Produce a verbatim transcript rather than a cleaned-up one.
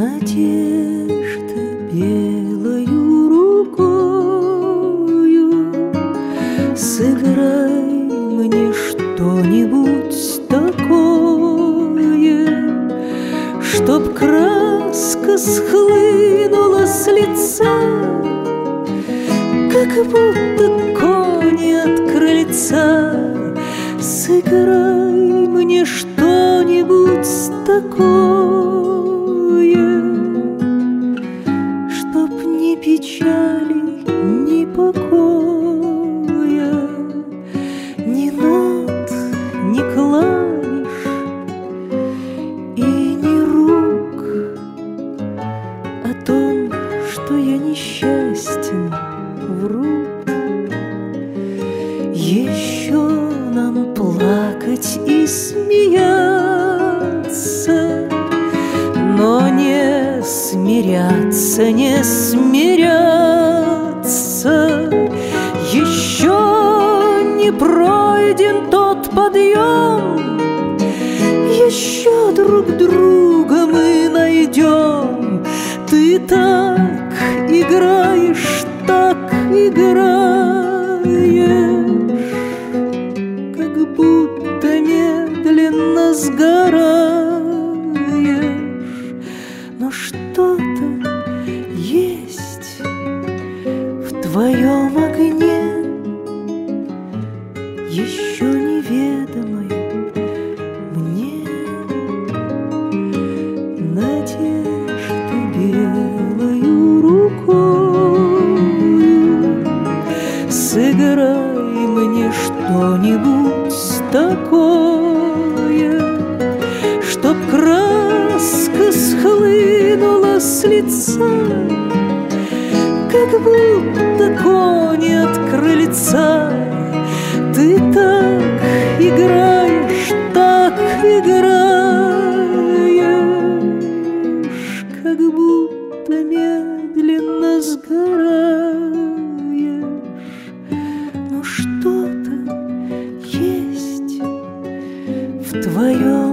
Надежда белою рукою, сыграй мне что-нибудь такое, чтоб краска схлынула с лица, как будто кони от крыльца. Сыграй мне что-нибудь такое, чтоб ни печали, ни покоя, ни нот, ни клавиш и ни рук о том, что я несчастен, врут. Еще нам плакать и смеяться, но не смиряться, не смиряться. Еще не пройден тот подъем, еще друг друга мы найдем. Ты так играешь, так играешь, как будто медленно сгораешь. Но что-то есть в твоем огне, еще неведомое мне. Надежда белою рукою, сыграй мне что-нибудь такое, чтоб краска схлынула с лица, как будто кони от крыльца. Ты так играешь, так играешь, как будто медленно сгораешь. Но что-то есть в твоем